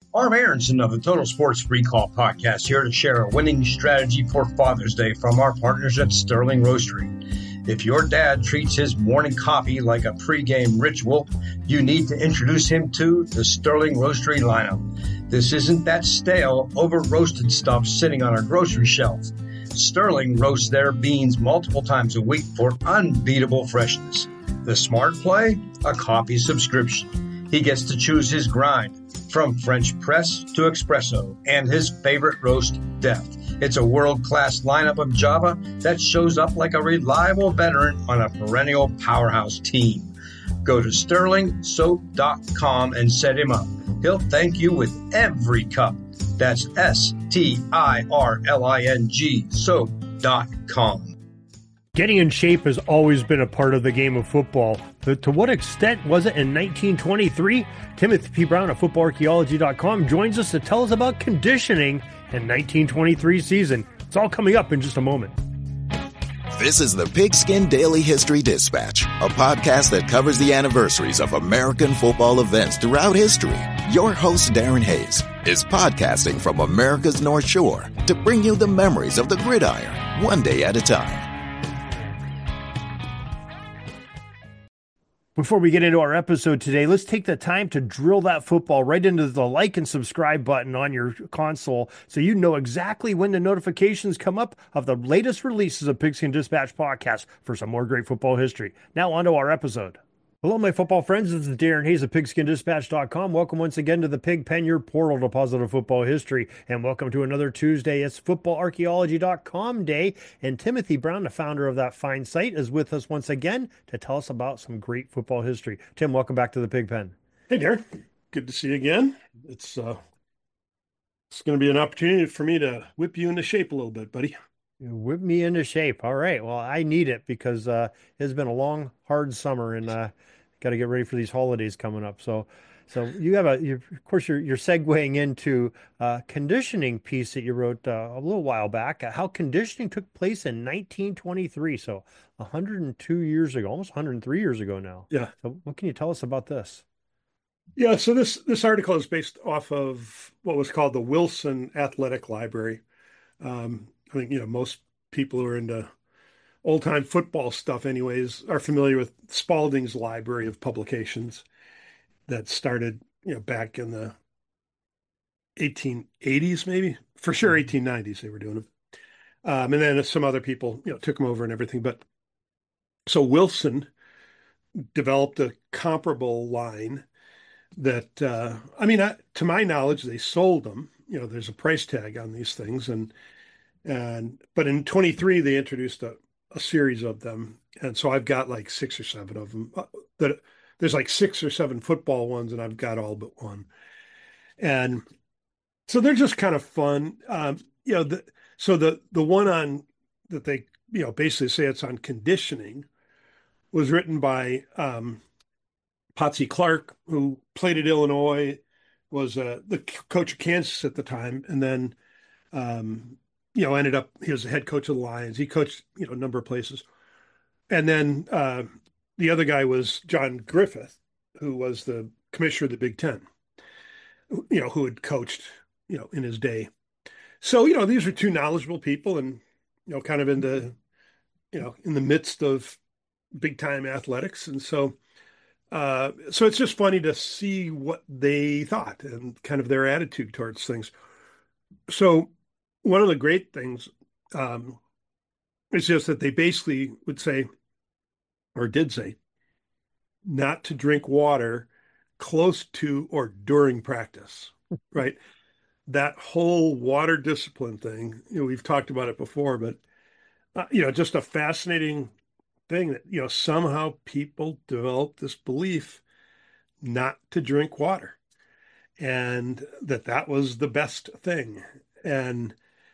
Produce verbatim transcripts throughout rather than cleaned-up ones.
Arm Aronson of the Total Sports Recall podcast here to share a winning strategy for Father's Day from our partners at Sterling Roastery. If your dad treats his morning coffee like a pregame ritual, you need to introduce him to the Sterling Roastery lineup. This isn't that stale, over-roasted stuff sitting on our grocery shelf. Sterling roasts their beans multiple times a week for unbeatable freshness. The smart play? A coffee subscription. He gets to choose his grind, from French press to espresso, and his favorite roast, deft. It's a world-class lineup of Java that shows up like a reliable veteran on a perennial powerhouse team. Go to sterling soap dot com and set him up. He'll thank you with every cup. That's S T I R L I N G soap dot com. Getting in shape has always been a part of the game of football. But to what extent was it in nineteen twenty-three? Timothy P. Brown of football archaeology dot com joins us to tell us about conditioning in nineteen twenty-three season. It's all coming up in just a moment. This is the Pigskin Daily History Dispatch, a podcast that covers the anniversaries of American football events throughout history. Your host, Darren Hayes, is podcasting from America's North Shore to bring you the memories of the gridiron, one day at a time. Before we get into our episode today, let's take the time to drill that football right into the like and subscribe button on your console so you know exactly when the notifications come up of the latest releases of Pigskin Dispatch podcast for some more great football history. Now on to our episode. Hello, my football friends. This is Darren Hayes of pigskin dispatch dot com. Welcome once again to the Pig Pen, your portal to positive football history. And welcome to another Tuesday. It's football archaeology dot com day. And Timothy Brown, the founder of that fine site, is with us once again to tell us about some great football history. Tim, welcome back to the Pig Pen. Hey, Darren. Good to see you again. It's, uh, it's going to be an opportunity for me to whip you into shape a little bit, buddy. You whip me into shape. All right. Well, I need it because uh, it's been a long, hard summer and uh, got to get ready for these holidays coming up. So, so you have a, you're, of course, you're you're segueing into a conditioning piece that you wrote uh, a little while back. Uh, how conditioning took place in nineteen twenty-three. So, one hundred two years ago, almost one hundred three years ago now. Yeah. So, what can you tell us about this? Yeah. So this this article is based off of what was called the Wilson Athletic Library. Um, I think, you know, most people who are into old time football stuff anyways are familiar with Spalding's library of publications that started, you know, back in the eighteen eighties, maybe for sure. eighteen nineties, they were doing them. Um, and then some other people, you know, took them over and everything. But so Wilson developed a comparable line that, uh, I mean, I, to my knowledge, they sold them, you know, there's a price tag on these things. And, And but in twenty-three they introduced a, a series of them, and so I've got like six or seven of them. Uh, that there's like six or seven football ones, and I've got all but one. And so they're just kind of fun, um, you know. The, so the the one on that they you know basically say it's on conditioning was written by um, Potsy Clark, who played at Illinois, was uh, the coach of Kansas at the time, and then. Um, you know, ended up, he was the head coach of the Lions. He coached, you know, a number of places. And then uh, the other guy was John Griffith, who was the commissioner of the Big Ten, you know, who had coached, you know, in his day. So, you know, these are two knowledgeable people and, you know, kind of in the, you know, in the midst of big time athletics. And so, uh, so it's just funny to see what they thought and kind of their attitude towards things. So, one of the great things um, is just that they basically would say, or did say, not to drink water close to or during practice, right? That whole water discipline thing, you know, we've talked about it before, but, uh, you know, just a fascinating thing that, you know, somehow people develop this belief not to drink water and that that was the best thing. And,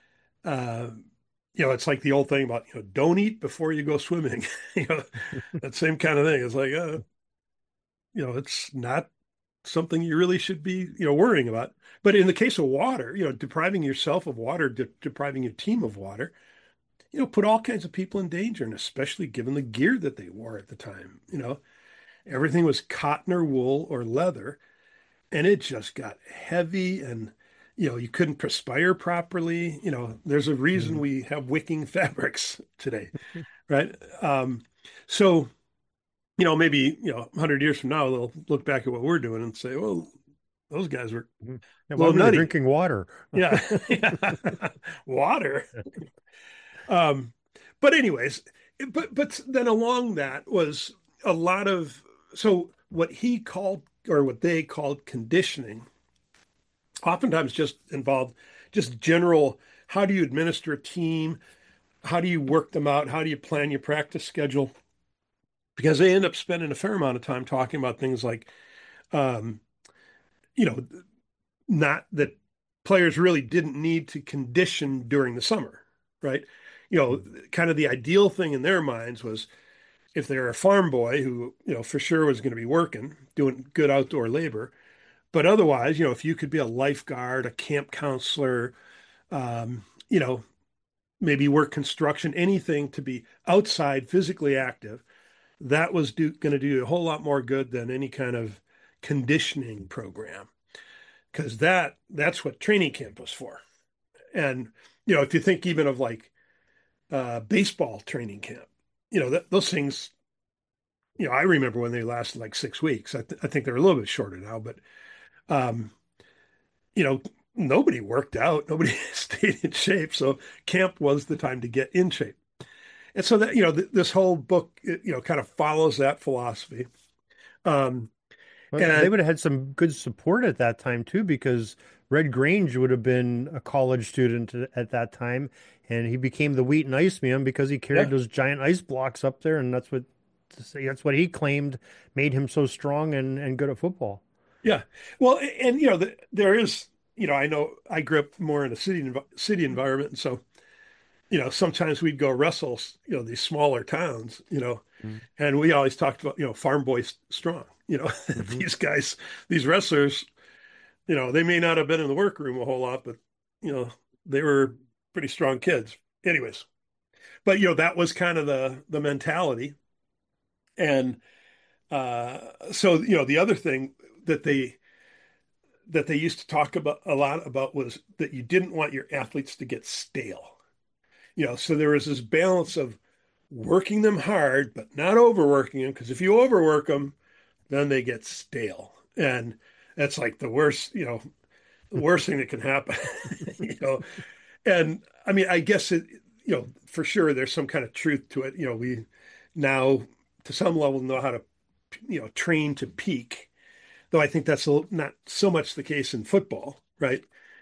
Uh, you know, it's like the old thing about, you know, don't eat before you go swimming. You know, that same kind of thing. It's like, uh, you know, it's not something you really should be, you know, worrying about. But in the case of water, you know, depriving yourself of water, de- depriving your team of water, you know, put all kinds of people in danger, and especially given the gear that they wore at the time. You know, everything was cotton or wool or leather. and it just got heavy, and you know, you couldn't perspire properly. You know, there's a reason Mhm. we have wicking fabrics today, right? Um, so, you know, maybe, you know, a hundred years from now, they'll look back at what we're doing and say, well, those guys were Mhm. Yeah, a why little were they nutty. drinking water? Yeah. Water. Um, but anyways, but but then along that was a lot of, so what he called, or what they called, conditioning, oftentimes just involved just general, how do you administer a team? How do you work them out? How do you plan your practice schedule? Because they end up spending a fair amount of time talking about things like, um, you know, not that players really didn't need to condition during the summer, right? You know, kind of the ideal thing in their minds was if they're a farm boy who, you know, for sure was going to be working, doing good outdoor labor. But otherwise, you know, if you could be a lifeguard, a camp counselor, um, you know, maybe work construction, anything to be outside physically active, that was do, going to do a whole lot more good than any kind of conditioning program, because that that's what training camp was for. And you know, if you think even of like uh, baseball training camp, you know, that, those things, you know, I remember when they lasted like six weeks. I, th- I think they're a little bit shorter now, but um, you know, nobody worked out, nobody stayed in shape, so camp was the time to get in shape. And so that, you know, th- this whole book, you know, kind of follows that philosophy. Um, Well, they and would have had some good support at that time too, because Red Grange would have been a college student at that time, and he became the Wheaton Ice Man because he carried yeah, those giant ice blocks up there, and that's what that's what he claimed made him so strong and, and good at football. yeah. Well, and you know, the, there is, you know, I know I grew up more in a city city environment, and so you know, sometimes we'd go wrestle, you know, these smaller towns, you know, and we always talked about, you know, farm boys strong, you know, Mm-hmm. these guys, these wrestlers, you know, they may not have been in the workroom a whole lot, but you know, they were pretty strong kids. Anyways, but you know, that was kind of the the mentality. And uh, so, you know, the other thing that they that they used to talk about a lot about was that you didn't want your athletes to get stale. You know, so there was this balance of working them hard, but not overworking them, because if you overwork them, then they get stale. And that's like the worst, you know, the worst thing that can happen, you know. And I mean, I guess it, you know, for sure there's some kind of truth to it. You know, we now to some level know how to, you know, train to peak, though I think that's not so much the case in football, right?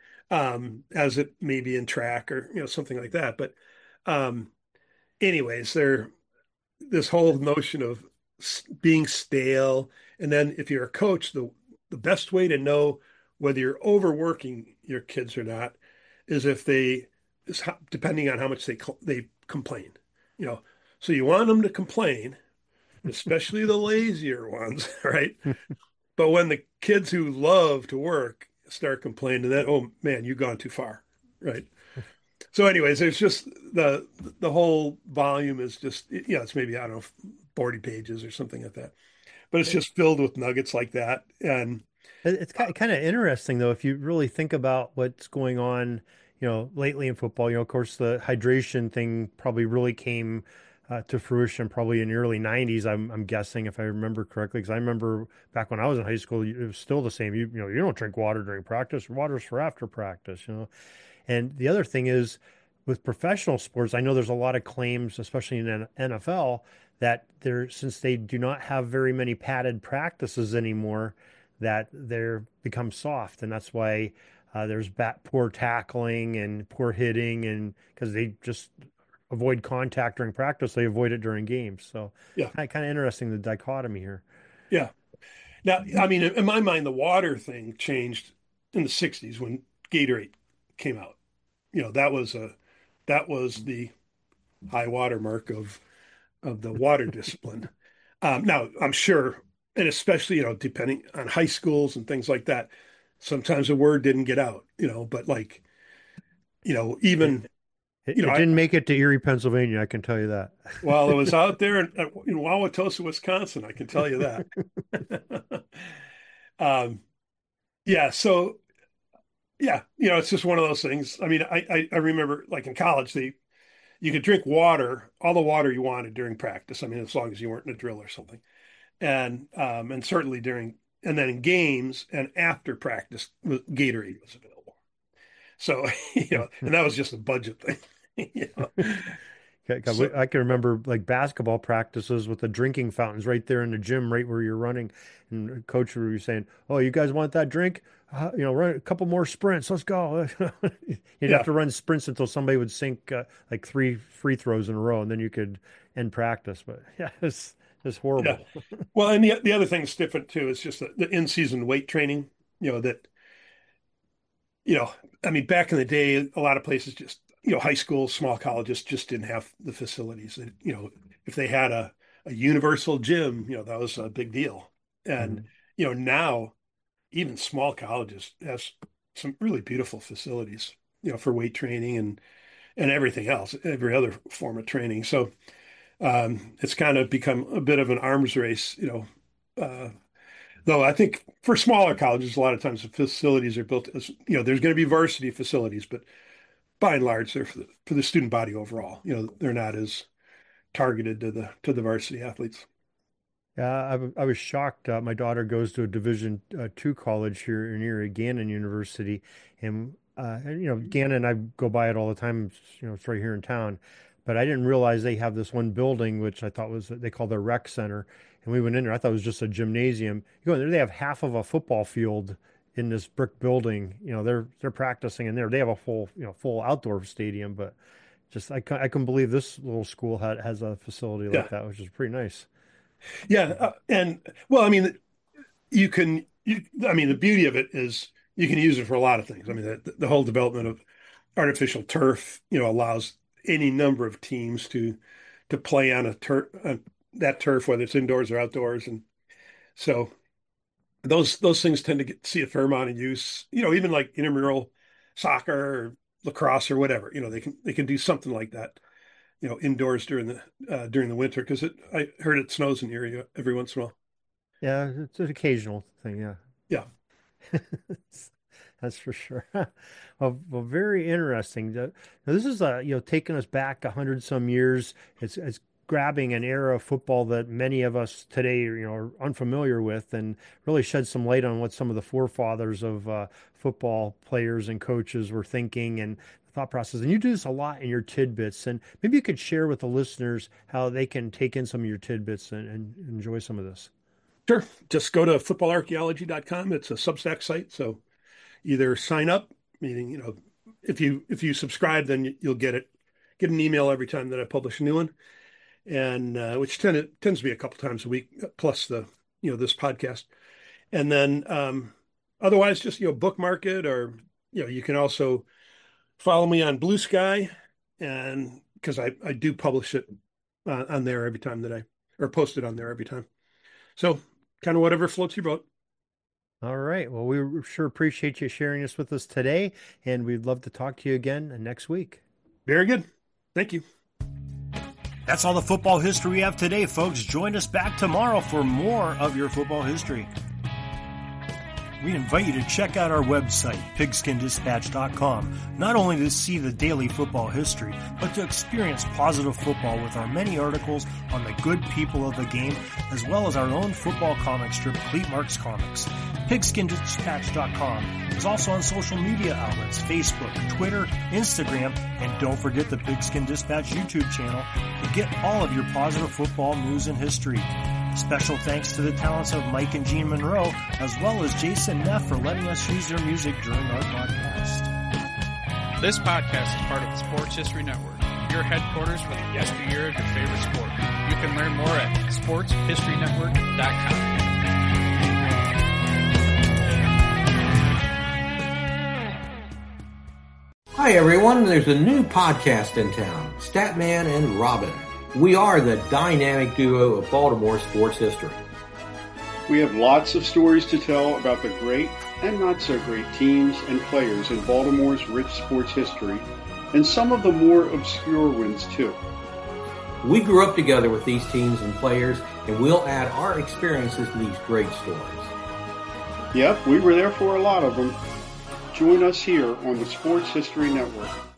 Um, as it may be in track or, you know, something like that. But um, anyways, there, this whole notion of being stale. And then if you're a coach, the, the best way to know whether you're overworking your kids or not is if they, is how, depending on how much they, they complain, you know, so you want them to complain, especially the lazier ones, right? But when the kids who love to work start complaining, then, oh man, you've gone too far, right? So, anyways, there's just the the whole volume is just, you know, it's maybe, I don't know, forty pages or something like that, but it's just filled with nuggets like that. And It- It's kind of, kind of interesting though, if you really think about what's going on, you know, lately in football. You know, of course, the hydration thing probably really came uh, to fruition probably in the early nineties. I'm, I'm guessing if I remember correctly, because I remember back when I was in high school, it was still the same. You, you know, you don't drink water during practice. Water's for after practice. You know, and the other thing is with professional sports, I know there's a lot of claims, especially in N F L, that they're since they do not have very many padded practices anymore, that they're become soft, and that's why uh, there's bat, poor tackling and poor hitting, and because they just avoid contact during practice, they avoid it during games. So yeah, kind of, kind of interesting the dichotomy here. yeah. Now, I mean, in my mind, the water thing changed in the sixties when Gatorade came out. You know, that was a that was the high water mark of of the water discipline. Um, now, I'm sure, and especially, you know, depending on high schools and things like that, sometimes the word didn't get out, you know, but like, you know, It, even, it, you know, it I, didn't make it to Erie, Pennsylvania, I can tell you that. while I was out there in, in Wauwatosa, Wisconsin, I can tell you that. um, Yeah. So, yeah, you know, it's just one of those things. I mean, I, I, I remember like in college, they, you could drink water, all the water you wanted during practice. I mean, as long as you weren't in a drill or something. And, um, and certainly during, and then in games and after practice, Gatorade was available. So, you know, and that was just a budget thing. You know? So, I can remember like basketball practices with the drinking fountains right there in the gym, right where you're running. And coach would be saying, "Oh, you guys want that drink? Uh, you know, run a couple more sprints. Let's go." You'd yeah. have to run sprints until somebody would sink uh, like three free throws in a row, and then you could end practice. But yeah, it's it's horrible. Yeah. Well, and the the other thing that's different too is just the, the in-season weight training. You know that. You know, I mean, back in the day, a lot of places just. You know, high schools, small colleges just didn't have the facilities. And, you know, if they had a, a universal gym, you know, that was a big deal. And, mm-hmm. you know, now even small colleges has some really beautiful facilities, you know, for weight training and, and everything else, every other form of training. So um, it's kind of become a bit of an arms race, you know, uh, though I think for smaller colleges, a lot of times the facilities are built as, you know, there's going to be varsity facilities, but by and large, they're for the, for the student body overall. You know, they're not as targeted to the to the varsity athletes. Yeah, I, I was shocked. Uh, my daughter goes to a Division uh, two college here near Gannon University, and uh, and you know Gannon, I go by it all the time. You know, it's right here in town, but I didn't realize they have this one building which I thought was they call their rec center, and we went in there. I thought it was just a gymnasium. You go in there, they have half of a football field in this brick building. You know, they're they're practicing in there. They have a full you know full outdoor stadium, but just I I couldn't believe this little school had has a facility like yeah. that, which is pretty nice. Yeah, uh, and well, I mean, you can. You, I mean, the beauty of it is you can use it for a lot of things. I mean, the, the whole development of artificial turf, you know, allows any number of teams to to play on a turf, on that turf, whether it's indoors or outdoors, and so. Those those things tend to get see a fair amount of use, you know, even like intramural soccer or lacrosse or whatever, you know, they can they can do something like that, you know, indoors during the uh, during the winter because it I heard it snows in the area every once in a while. Yeah, it's an occasional thing. Yeah, yeah, that's for sure. well, well, very interesting. Now, this is uh, you know taking us back a hundred some years. It's it's. grabbing an era of football that many of us today, you know, are unfamiliar with, and really shed some light on what some of the forefathers of uh, football players and coaches were thinking and the thought process. And you do this a lot in your tidbits, and maybe you could share with the listeners how they can take in some of your tidbits and, and enjoy some of this. Sure. Just go to football archaeology dot com. It's a Substack site, so either sign up, meaning you know, if you if you subscribe, then you'll get it, get an email every time that I publish a new one. And uh, which tend, tends to be a couple times a week, plus the you know this podcast, and then um, otherwise just you know bookmark it, or you know you can also follow me on Blue Sky, and because I I do publish it uh, on there every time that I or post it on there every time, so kind of whatever floats your boat. All right, well we sure appreciate you sharing this with us today, and we'd love to talk to you again next week. Very good, thank you. That's all the football history we have today, folks. Join us back tomorrow for more of your football history. We invite you to check out our website, pigskin dispatch dot com, not only to see the daily football history, but to experience positive football with our many articles on the good people of the game, as well as our own football comic strip, Cleat Marks Comics. pigskin dispatch dot com is also on social media outlets, Facebook, Twitter, Instagram, and don't forget the Pigskin Dispatch YouTube channel to get all of your positive football news and history. Special thanks to the talents of Mike and Gene Monroe, as well as Jason Neff for letting us use their music during our podcast. This podcast is part of the Sports History Network, your headquarters for the yesteryear of your favorite sport. You can learn more at sports history network dot com. Hi everyone, there's a new podcast in town, Statman and Robin. We are the dynamic duo of Baltimore sports history. We have lots of stories to tell about the great and not so great teams and players in Baltimore's rich sports history, and some of the more obscure ones too. We grew up together with these teams and players, and we'll add our experiences to these great stories. Yep, we were there for a lot of them. Join us here on the Sports History Network.